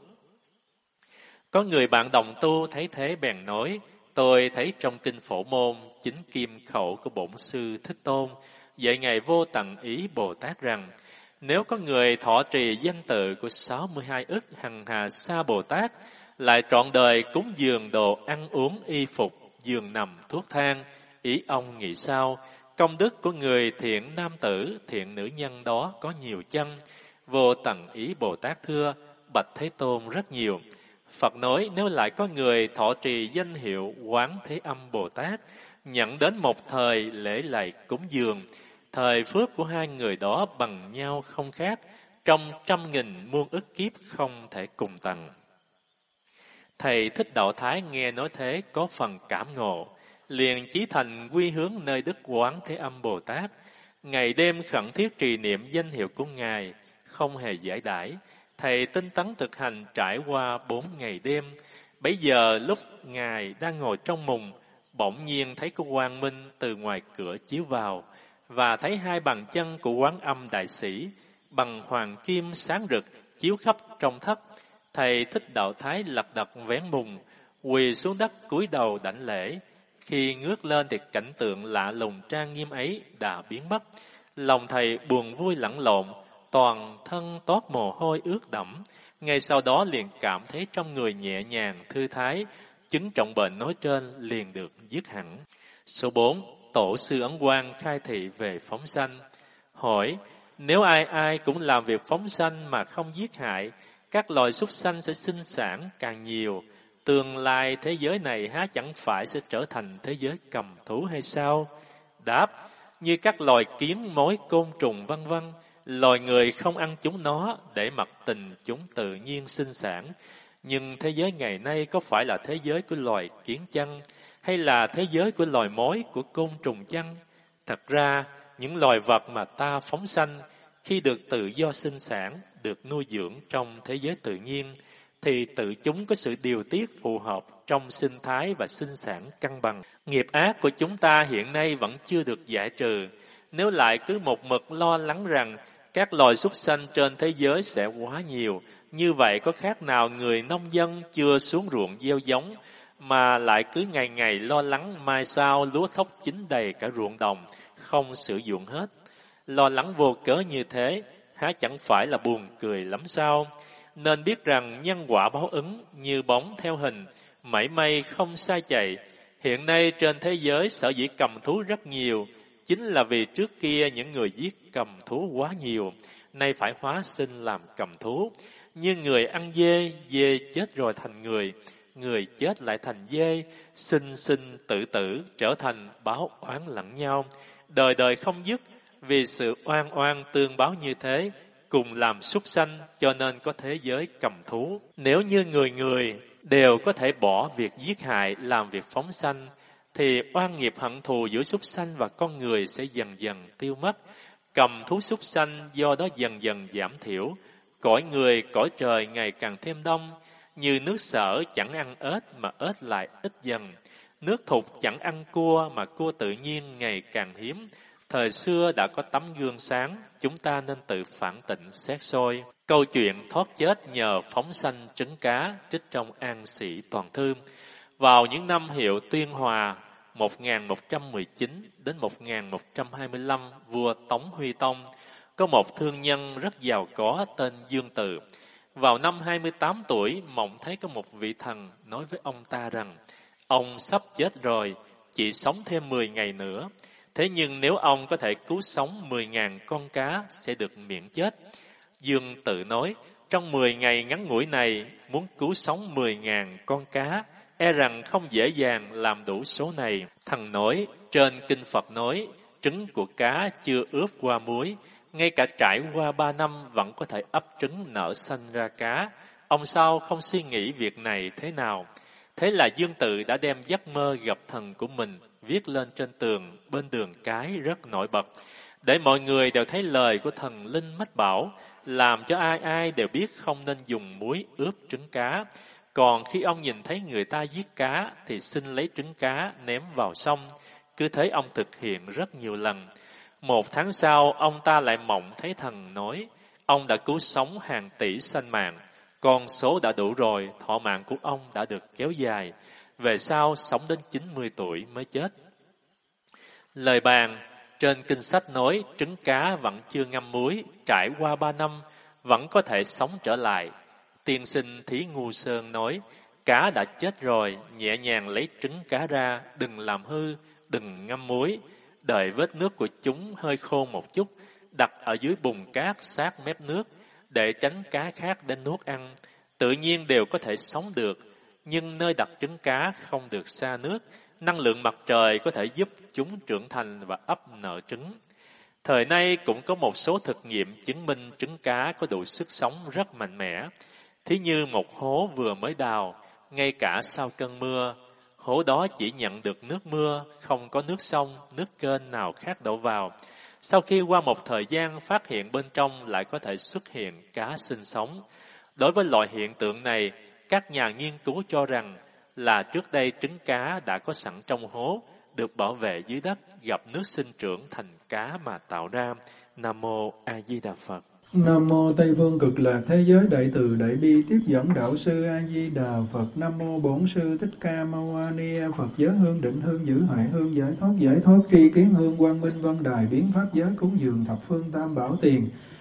[SPEAKER 1] Có người bạn đồng tu thấy thế bèn nói, tôi thấy trong kinh Phổ Môn chính kim khẩu của bổn sư Thích Tôn dạy Ngài Vô Tận Ý Bồ Tát rằng, nếu có người thọ trì danh tự của sáu mươi hai ức hằng hà sa Bồ Tát, lại trọn đời cúng dường đồ ăn uống y phục, giường nằm thuốc thang, ý ông nghĩ sao? Công đức của người thiện nam tử, thiện nữ nhân đó có nhiều chăng? Vô Tận Ý Bồ Tát thưa, bạch Thế Tôn rất nhiều. Phật nói, nếu lại có người thọ trì danh hiệu Quán Thế Âm Bồ Tát, nhận đến một thời lễ lạy cúng dường, thời phước của hai người đó bằng nhau không khác, trong trăm nghìn muôn ức kiếp không thể cùng tầng. Thầy Thích Đạo Thái nghe nói thế có phần cảm ngộ, liền chí thành quy hướng nơi Đức Quán Thế Âm Bồ Tát, ngày đêm khẩn thiết trì niệm danh hiệu của Ngài, không hề giải đãi. Thầy tinh tấn thực hành trải qua bốn ngày đêm. Bấy giờ lúc Ngài đang ngồi trong mùng, bỗng nhiên thấy có quang minh từ ngoài cửa chiếu vào, và thấy hai bàn chân của Quán Âm Đại Sĩ bằng hoàng kim sáng rực chiếu khắp trong thất. Thầy Thích Đạo Thái lật đật vén mùng, quỳ xuống đất cúi đầu đảnh lễ. Khi ngước lên thì cảnh tượng lạ lùng trang nghiêm ấy đã biến mất. Lòng thầy buồn vui lẫn lộn, toàn thân toát mồ hôi ướt đẫm. Ngay sau đó liền cảm thấy trong người nhẹ nhàng, thư thái, chứng trọng bệnh nói trên liền được dứt hẳn. Số bốn. Tổ sư Ấn Quang khai thị về phóng sanh. Hỏi, nếu ai ai cũng làm việc phóng sanh mà không giết hại, các loài súc sanh sẽ sinh sản càng nhiều. Tương lai thế giới này há chẳng phải sẽ trở thành thế giới cầm thú hay sao? Đáp, như các loài kiến, mối, côn trùng vân vân, loài người không ăn chúng nó để mặc tình chúng tự nhiên sinh sản. Nhưng thế giới ngày nay có phải là thế giới của loài kiến chăng? Hay là thế giới của loài mối, của côn trùng chăng? Thật ra, những loài vật mà ta phóng sanh, khi được tự do sinh sản, được nuôi dưỡng trong thế giới tự nhiên, thì tự chúng có sự điều tiết phù hợp trong sinh thái và sinh sản cân bằng. Nghiệp ác của chúng ta hiện nay vẫn chưa được giải trừ. Nếu lại cứ một mực lo lắng rằng các loài súc sanh trên thế giới sẽ quá nhiều, như vậy có khác nào người nông dân chưa xuống ruộng gieo giống, mà lại cứ ngày ngày lo lắng mai sau lúa thóc chín đầy cả ruộng đồng, không sử dụng hết. Lo lắng vô cớ như thế, há chẳng phải là buồn cười lắm sao? Nên biết rằng nhân quả báo ứng như bóng theo hình, mảy may không sai chạy. Hiện nay trên thế giới sở dĩ cầm thú rất nhiều, chính là vì trước kia những người giết cầm thú quá nhiều, nay phải hóa sinh làm cầm thú. Như người ăn dê, dê chết rồi thành người, người chết lại thành dê, sinh sinh tử tử trở thành báo oán lẫn nhau, đời đời không dứt. Vì sự oan oan tương báo như thế, cùng làm súc sanh, cho nên có thế giới cầm thú. Nếu như người người đều có thể bỏ việc giết hại, làm việc phóng sanh, thì oan nghiệp hận thù giữa súc sanh và con người sẽ dần dần tiêu mất. Cầm thú súc sanh do đó dần dần giảm thiểu. Cõi người, cõi trời ngày càng thêm đông. Như nước Sở chẳng ăn ếch mà ếch lại ít dần. Nước Thục chẳng ăn cua mà cua tự nhiên ngày càng hiếm. Thời xưa đã có tấm gương sáng, chúng ta nên tự phản tịnh xét soi. Câu chuyện thoát chết nhờ phóng sanh trứng cá, trích trong An Sĩ Toàn Thư. Vào những năm Hiệu Tuyên Hòa một nghìn một trăm mười chín đến một nghìn một trăm hai mươi lăm, vua Tống Huy Tông, có một thương nhân rất giàu có tên Dương Tự. Vào năm hai mươi tám tuổi, mộng thấy có một vị thần nói với ông ta rằng, ông sắp chết rồi, chỉ sống thêm mười ngày nữa. Thế nhưng nếu ông có thể cứu sống mười nghìn con cá sẽ được miễn chết. Dương Tự nói, trong mười ngày ngắn ngủi này, muốn cứu sống mười nghìn con cá, e rằng không dễ dàng làm đủ số này. Thần nói, trên kinh Phật nói, trứng của cá chưa ướp qua muối, ngay cả trải qua ba năm vẫn có thể ấp trứng nở sanh ra cá. Ông sao không suy nghĩ việc này thế nào? Thế là Dương Tự đã đem giấc mơ gặp thần của mình viết lên trên tường bên đường cái rất nổi bật, để mọi người đều thấy lời của thần linh mách bảo, làm cho ai ai đều biết không nên dùng muối ướp trứng cá. Còn khi ông nhìn thấy người ta giết cá thì xin lấy trứng cá ném vào sông. Cứ thế ông thực hiện rất nhiều lần. Một tháng sau, ông ta lại mộng thấy thần nói, ông đã cứu sống hàng tỷ sanh mạng, con số đã đủ rồi, thọ mạng của ông đã được kéo dài. Về sau sống đến chín mươi tuổi mới chết. Lời bàn trên kinh sách nói trứng cá vẫn chưa ngâm muối, trải qua ba năm vẫn có thể sống trở lại. Tiên sinh Thí Ngu Sơn nói, cá đã chết rồi, nhẹ nhàng lấy trứng cá ra, đừng làm hư, đừng ngâm muối, đợi vết nước của chúng hơi khô một chút, đặt ở dưới bùn cát sát mép nước, để tránh cá khác đến nuốt ăn. Tự nhiên đều có thể sống được, nhưng nơi đặt trứng cá không được xa nước, năng lượng mặt trời có thể giúp chúng trưởng thành và ấp nở trứng. Thời nay cũng có một số thực nghiệm chứng minh trứng cá có đủ sức sống rất mạnh mẽ. Thí như một hố vừa mới đào, ngay cả sau cơn mưa, hố đó chỉ nhận được nước mưa, không có nước sông, nước kênh nào khác đổ vào. Sau khi qua một thời gian phát hiện bên trong lại có thể xuất hiện cá sinh sống. Đối với loại hiện tượng này, các nhà nghiên cứu cho rằng là trước đây trứng cá đã có sẵn trong hố, được bảo vệ dưới đất, gặp nước sinh trưởng thành cá mà tạo ra. Nam Mô A Di Đà Phật.
[SPEAKER 2] Nam Mô Tây Phương Cực Lạc Thế Giới Đại Từ Đại Bi Tiếp Dẫn Đạo Sư A Di Đà Phật. Nam Mô Bổn Sư Thích Ca Mâu Ni Phật. Giới hương định hương giữ hại hương giải thoát giải thoát tri kiến hương quang minh văn đài biến pháp giới cúng dường thập phương tam bảo tiền.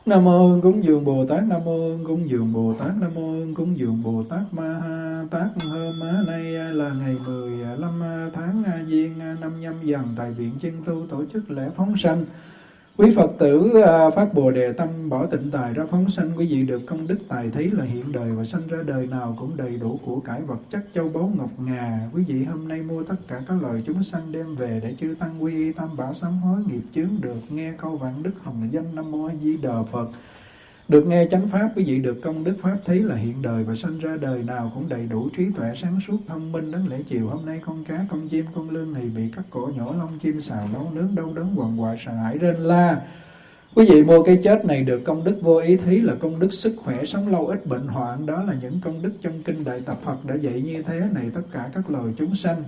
[SPEAKER 2] Nam mô Hương cúng dường Bồ Tát, Nam mô Hương cúng dường Bồ Tát, Nam mô Hương cúng dường Bồ Tát Ma Ha Tát. Hôm nay là ngày mười lăm tháng Giêng năm Nhâm Dần, tại Viện Chân Tu tổ chức lễ phóng sanh. Quý Phật tử phát Bồ Đề tâm bỏ tịnh tài ra phóng sanh, quý vị được công đức tài thí là hiện đời và sanh ra đời nào cũng đầy đủ của cải vật chất châu báu ngọc ngà. Quý vị hôm nay mua tất cả các loài chúng sanh đem về để chư tăng quy y tam bảo sám hối nghiệp chướng, được nghe câu vạn đức hồng danh Nam Mô A Di Đà Phật, được nghe chánh pháp. Quý vị được công đức pháp thí là hiện đời và sanh ra đời nào cũng đầy đủ trí tuệ sáng suốt thông minh. Đến lễ chiều hôm nay, con cá, con chim, con lươn này bị cắt cổ nhổ lông chim xào nấu nướng đau đớn quằn quại sợ hãi rên la. Quý vị mua cái chết này được công đức vô ý thí là công đức sức khỏe, sống lâu ít bệnh hoạn. Đó là những công đức trong kinh Đại Tập Phật đã dạy như thế này tất cả các loài chúng sanh.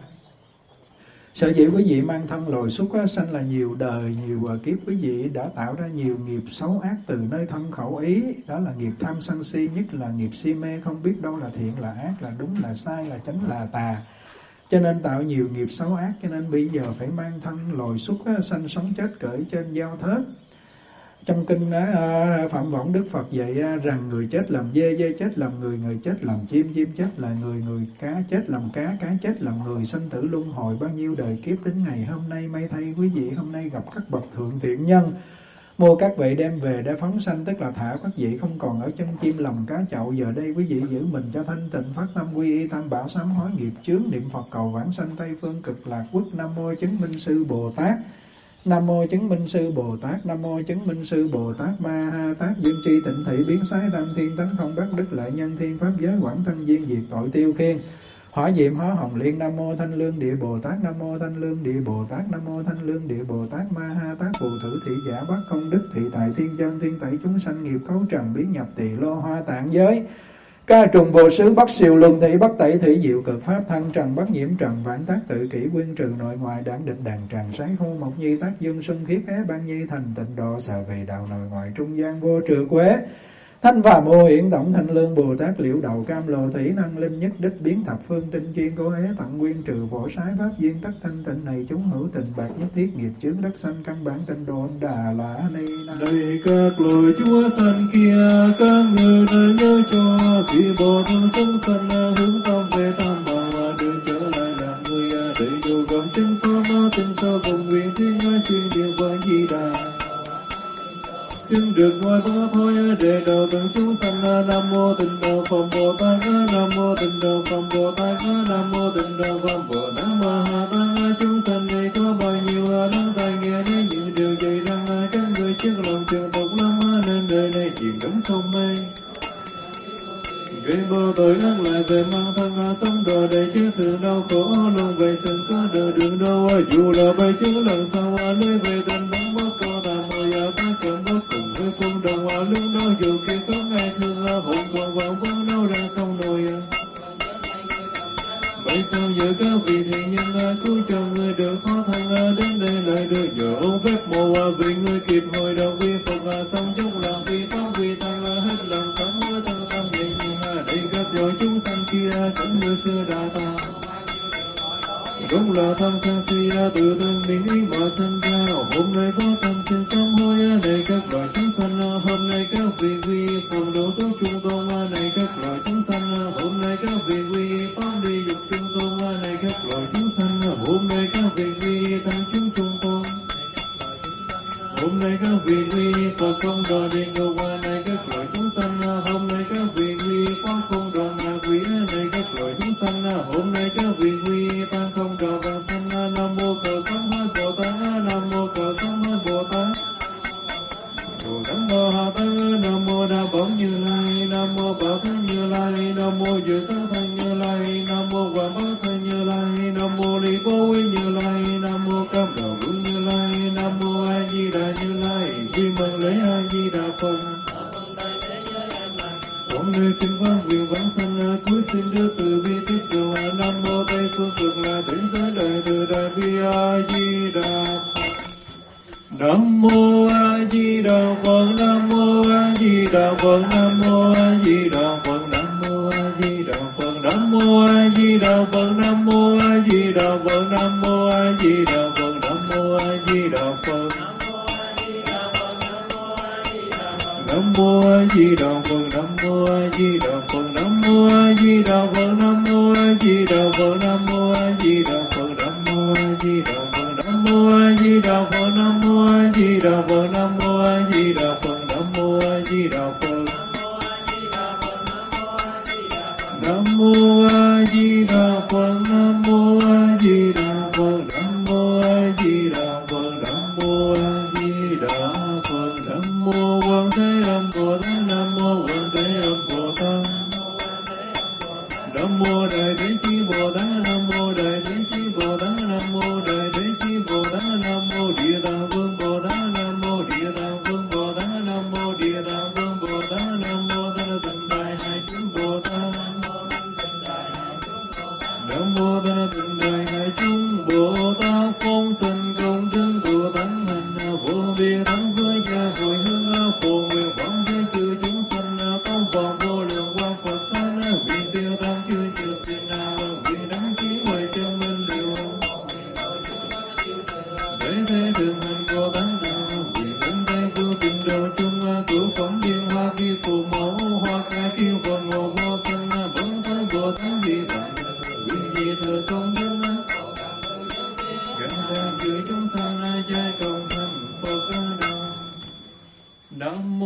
[SPEAKER 2] Sở dĩ quý vị mang thân loài súc sanh là nhiều đời, nhiều kiếp quý vị đã tạo ra nhiều nghiệp xấu ác từ nơi thân khẩu ý. Đó là nghiệp tham sân si, nhất là nghiệp si mê, không biết đâu là thiện là ác, là đúng là sai, là chánh là tà. Cho nên tạo nhiều nghiệp xấu ác, cho nên bây giờ phải mang thân loài súc sanh sống chết cởi trên dao thớt. Trong kinh Phạm Võng Đức Phật dạy rằng người chết làm dê, dê chết làm người, người chết làm chim, chim chết là người, người cá chết làm cá, cá chết làm người. Sanh tử luân hồi bao nhiêu đời kiếp, đến ngày hôm nay may thay quý vị hôm nay gặp các bậc thượng thiện nhân, mua các vị đem về để phóng sanh, tức là thả các vị không còn ở chân chim lầm cá chậu. Giờ đây quý vị giữ mình cho thanh tịnh, phát tâm quy y tam bảo sám hối nghiệp chướng, niệm Phật cầu vãng sanh Tây phương cực lạc quốc. Nam mô chứng minh sư Bồ Tát, Nam mô chứng minh sư Bồ Tát, Nam mô chứng minh sư Bồ Tát Ma Ha Tát. Dương tri tịnh thị biến sái tam thiên tánh không bất đức lợi nhân thiên pháp giới quảng thân duyên diệt tội tiêu khiên. Hỏa diệm hóa hồng liên. Nam mô thanh lương địa Bồ Tát, Nam mô thanh lương địa Bồ Tát, Nam mô thanh lương địa Bồ Tát Ma Ha Tát. Phù thử thị giả bắt công đức thị tại thiên chân thiên tẩy chúng sanh nghiệp cấu trần biến nhập tỳ lô hoa tạng giới. Ca trùng vô xứ bắt siêu luân thị bắt tẩy thị diệu cực pháp thân trần bắt nhiễm trần vạn tác tự kỷ quyên trừ nội ngoại đảng định đàn tràng sái khu mộc nhi tác dương xuân khiết ế ban nhi thành tịnh độ xà về đạo nội ngoại trung gian vô trừ quế thanh phàm ô hiển tổng thanh lương Bồ Tát liễu đầu cam lộ thủy năng linh nhất đích biến thập phương tinh chuyên cố ế tận quyên trừ vỗ sái pháp duyên tất thanh tịnh này chúng hữu tình bạc nhất thiết nghiệp chướng đắc sanh căn bản tinh độ đà la ni.
[SPEAKER 4] Đây các loài chúa sanh kia các người nơi nhớ cho vì bộ thân sống sanh hướng tâm về tam bảo đường trở lại làm người để dù gồm chân có nó tinh sâu cùng nguyện thiên chuyên điện với di đà chứng được ngoài ba thôi để đầu từng chúng sanh. Nam mô tịnh độ Phật Bồ Tát, Nam mô tịnh độ Phật Bồ Tát, Nam mô tịnh độ Phật Bồ Tát Ma Ha Tát. Chúng sanh này có bao nhiêu lắng tai nghe đến những điều dạy rằng các người trước lòng trường tộc lắm nên đời này chìm đắm sông mê. Gây vô tội lắng lại về mang thân sống đời để chứ thường đau khổ luôn về sừng có đời đường đâu dù là bay chúng lần sau lấy về tình bóng mất cô ta mời ta cơn bất cùng với quân đồng lúc đó dù kia có ngày thương hồn còn vào quân đâu đang sông nồi. Vậy sao giờ các vị thiện nhân cứu cho người được khó thân đến đây lại được nhờ ôn phép mồ vì người kịp hồi đầu vi phục sống chúc lòng vì pháp vì tăng hết lòng sống thân tâm định để gặp rồi chúng sanh kia cũng như xưa đã ta cũng là tham sân si tự thân mình ý mà sinh ra. Hôm nay có tâm xin sám hối này các loài chúng sanh, hôm nay các vị quy phụng độ tốt trung tôn này các loài chúng sanh, hôm nay các vị quy pháp đi dục trung tôn này các loài chúng sanh, hôm nay các vị quy tăng chúng trung tôn, hôm nay các vị quy Phật không đòi địa ngục này các loài chúng sanh, hôm nay các vị quy pháp không đòi ngạ quỷ này các loài chúng sanh, hôm nay các vị quy tăng không đòi vàng sanh. Nam mô cầu sám hối Bồ Tát, Nam mô cầu sám hối Bồ Tát. Bồ Tát Bồ Hà Tát, Nam mô Đa Bổn Như Lai, Nam mô Bảo Thắng Như Lai, Nam mô Dự Sáng Thân Như Lai, Nam mô Quảng Bá Thân Như Lai, Nam mô Ly Bố Quý Như Lai, Nam mô Cam Đầu Vương Như Lai, Nam mô A Di Đà Như Lai. Quy mừng lễ A Di Đà Phật. Con nơi xin phát nguyện vãng sanh cuối xin đưa từ bi tiếp độ. Nam mô Tây phương cực lạc đến giới đời từ đại bi A Di Đà Phật. Nam mô A Di Đà Phật, Nam mô A Di Đà Phật, Nam mô A Di Đà Phật, Nam mô A Di Đà Phật, Nam mô A Di Đà Phật, Nam mô A Di Đà Phật, Nam mô A Di Đà Phật, Nam mô A Di Đà Phật. Nam mô A Di Đà Phật. Nam mô A Di Đà Phật. Nam mô A Di Đà Phật. Nam mô A Di Đà Phật. Nam mô A Di Đà Phật. Nam mô A Di Đà Phật. Nam mô A Di Đà Phật. Nam mô A Di Đà Phật. Nam mô A Di Đà Phật. Nam mô A Di Đà Phật. Nam mô A Di Đà Phật. Nam mô A Di Đà Phật. Nam mô A Di Đà Phật. Nam mô A Di Đà Phật. Nam mô Quan Thế Âm Bồ Tát. Nam mô Quan Thế Âm Bồ Tát. Nam mô Đại Thế Chí Bồ Tát. Nam mô Đại Thế Chí Bồ Tát. Nam mô Đại Thế Chí Bồ Tát. Nam mô Địa Tạng Vương Bồ Tát. Nam mô Địa Tạng Vương Bồ Tát. Nam mô Địa Tạng Vương Bồ Tát. Nam mô Thanh Tịnh Đại Hải Chúng Bồ Tát. Nam mô Thanh Tịnh Đại Hải Chúng Bồ Tát. Phóng sanh công đức tu tánh hành vô vi thắng với gia hồi hướng phù nguyện vọng thế chư chúng sanh công vọng vô lượng quang Phật sanh vì tiêu tam chư chư thiên nào vì đắng chí huệ chân minh liều để thế thường hành Bồ Tát đạo vì thân tay cứu trình độ chung cứu phẩm viên hoa vi phù mẫu hoa ca kiêu Phật ngộ vô sanh bấn thái Bồ Tát vi phạm vì gì thừa công đức gần tam chư chúng sanh giai công thành Phật đạo. Nam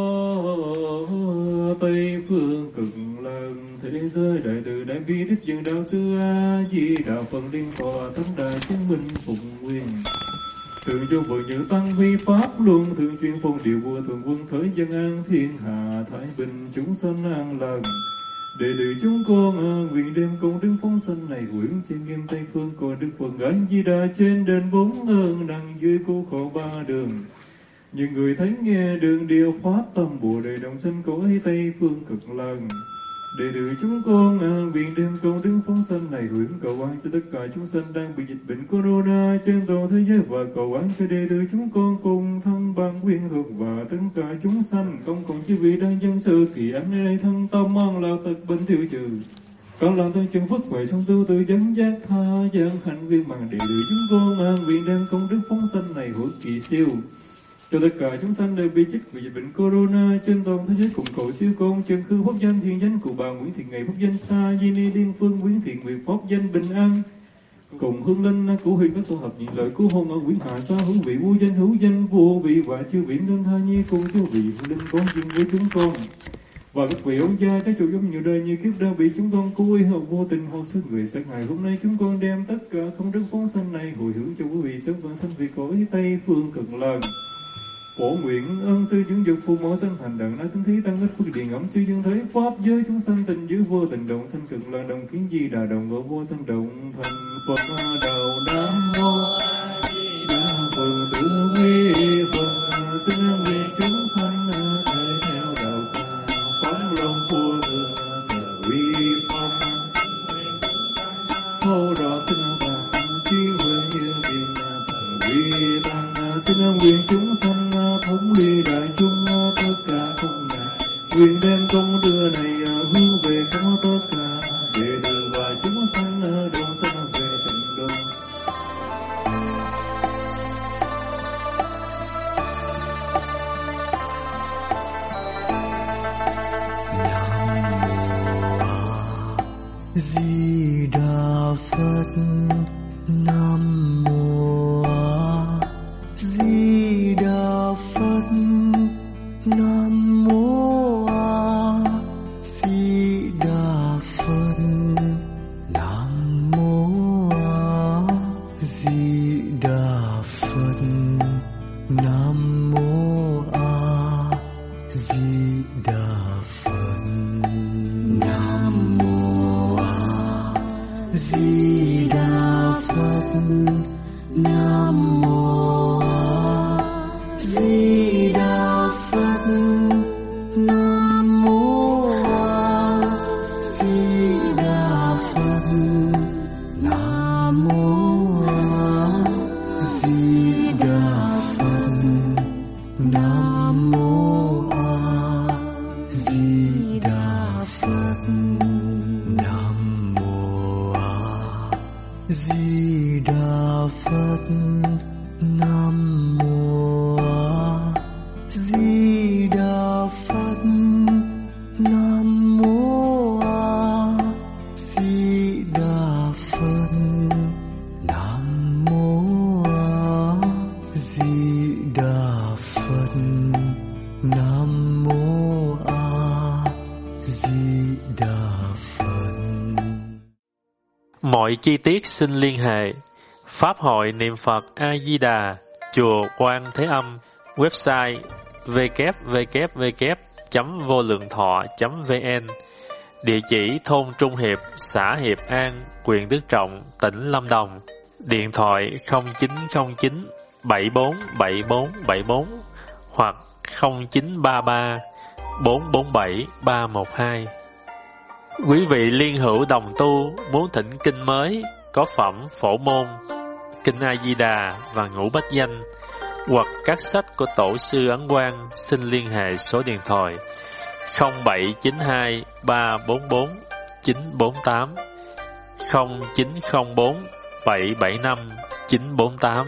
[SPEAKER 4] mô Tây Phương Cực Lạc Thế Giới Đại Từ Đại Bi Thích Dân Đạo Sư A Di Đà Phật Liên Thọ Thánh Đại Chứng Minh Phụng Nguyên Thường cho vợ nhữ tăng huy pháp luân thường chuyên phong điều vua thường quân thới dân an thiên hạ thái bình chúng sanh an lành. Đệ tử chúng con nguyện đem công đức phóng sanh này quyển trên nghiêm Tây Phương coi Đức Phật A Di Đà trên đền bốn ơn nặng dưới cứu khổ ba đường. Những người thấy nghe đường điều phát tâm Bồ Đề đồng sanh cõi Tây Phương Cực Lạc. Đệ tử chúng con nguyện đem công đức phóng sanh này hướng cầu an cho tất cả chúng sanh đang bị dịch bệnh corona trên toàn thế giới và cầu an cho đệ tử chúng con cùng thân bằng quyên thuộc và tất cả chúng sanh không còn chư vị đang dân sự kỳ án nơi đây thân tâm an lạc tật bệnh tiêu trừ. Con làm thân chân phước huệ song tu tự dẫn giác tha gian hạnh viên bằng đệ tử chúng con nguyện đem công đức phóng sanh này hướng kỳ siêu cho tất cả chúng sanh đều bị chích vì dịch bệnh corona trên toàn thế giới cùng cầu siêu con chân khư pháp danh thiên danh của bà Nguyễn Thị Ngày pháp danh Sa Di Ni Liên Phương Nguyễn Thị Nguyệt pháp danh Bình An cùng hương linh của huyện các tổ hợp những lời cứu hôn ở Nguyễn Hạ Sa hữu vị vô danh hữu danh vô vị và chư vị đơn tha nhi cùng chư vị hương linh con chung với chúng con và các vị ông cha các chủ giống nhiều đời như kiếp đã bị chúng con cố ý hoặc vô tình hoặc sức người sát hại. Hôm nay chúng con đem tất cả công đức phóng sanh này hồi hướng cho quý vị sớm vãng sanh về cõi Tây Phương Cực Lạc. Phổ nguyện ân sư dưỡng dục phụ mẫu sanh thành đặng na tinh thí tăng ích phước điện ẩm siêu dương thế pháp giới chúng sanh tình dưới vô tình động sanh cực lạc đồng kiến di đà đồng ngộ vô sanh động thành Phật đạo. Nam mô A Di Đà Phật tự quy Phật xin nguyện chúng sanh thể theo đạo phóng lòng của thường tự quy phong thâu rõ tinh tạng trí huệ như biển thần quy tăng xin nguyện chúng sanh thống ly đại chúng tất cả không ngại nguyện đem công đưa này hướng về có tất cả đệ tử và chúng sanh đồng sanh về tịnh độ.
[SPEAKER 5] Di Đà Phật. Nam mô Di Đà Phật. Nam mô Di Đà Phật. Nam mô Di Đà Phật. Nam mô Di Đà Phật. Nam mô Di Đà Phật. Nam mô Di Đà Phật. Nam mô Di Đà Phật. Nam mô Di Đà Phật. Nam mô Di Đà Phật. Nam mô Di Đà Phật. Nam mô Di Đà Nam mô A Di Đà Phật.
[SPEAKER 1] Mọi chi tiết xin liên hệ Pháp hội niệm Phật A Di Đà, chùa Quan Thế Âm, website w w w chấm vô lượng thọ chấm v n, địa chỉ thôn Trung Hiệp, xã Hiệp An, huyện Đức Trọng, tỉnh Lâm Đồng, điện thoại không chín không chín bảy bốn bảy bốn bảy bốn hoặc không chín ba ba bốn bốn bảy ba một hai. Quý vị liên hữu đồng tu muốn thỉnh kinh mới có phẩm Phổ Môn, Kinh A Di Đà và Ngũ Bách Danh hoặc các sách của Tổ sư Ấn Quang, xin liên hệ số điện thoại không bảy chín hai ba bốn bốn chín bốn tám, không chín không bốn bảy bảy năm chín bốn tám.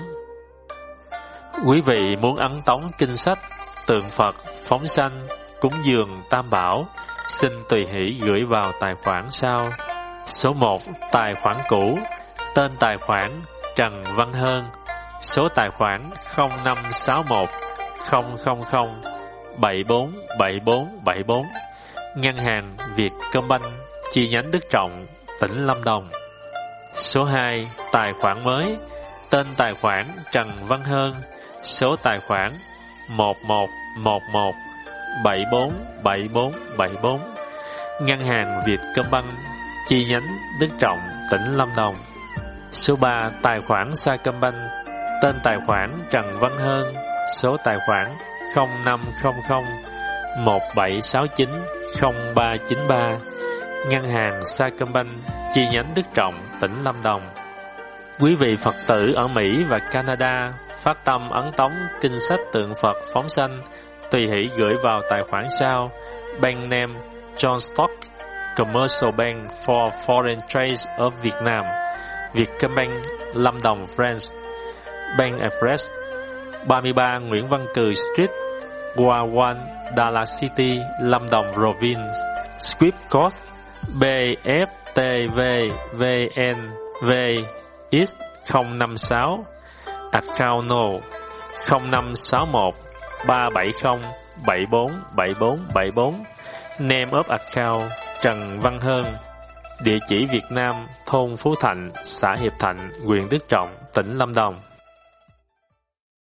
[SPEAKER 1] Quý vị muốn ấn tống kinh sách, tượng Phật, phóng sanh, cúng dường Tam Bảo, xin tùy hỷ gửi vào tài khoản sau. Số một, tài khoản cũ, tên tài khoản Trần Văn Hơn, số tài khoản không năm sáu một không không không bảy bốn bảy bốn bảy bốn, ngân hàng Vietcombank, chi nhánh Đức Trọng, tỉnh Lâm Đồng. Số hai, tài khoản mới, tên tài khoản Trần Văn Hơn, số tài khoản một một một một bảy bốn bảy bốn bảy bốn, ngân hàng Vietcombank, chi nhánh Đức Trọng, tỉnh Lâm Đồng. Số ba, tài khoản Sacombank, tên tài khoản Trần Văn Hơn, số tài khoản không năm không không một bảy sáu chín không ba chín ba, ngân hàng Sacombank, chi nhánh Đức Trọng, tỉnh Lâm Đồng. Quý vị Phật tử ở Mỹ và Canada phát tâm ấn tống kinh sách tượng Phật phóng sanh, tùy hỷ gửi vào tài khoản sau: Bank name John Stock, Commercial Bank for Foreign Trade of Vietnam, Vietcombank, Lâm Đồng, France. Bank address ba mươi ba Nguyễn Văn Cừ Street, Gua One, Dallas City, Lâm Đồng Province. Swift code B F T V V N V X không năm sáu. Account no không năm sáu một ba bảy không bảy bốn bảy bốn bảy bốn. Name of account Trần Văn Hơn. Địa chỉ Việt Nam, thôn Phú Thạnh, xã Hiệp Thạnh, huyện Đức Trọng, tỉnh Lâm Đồng.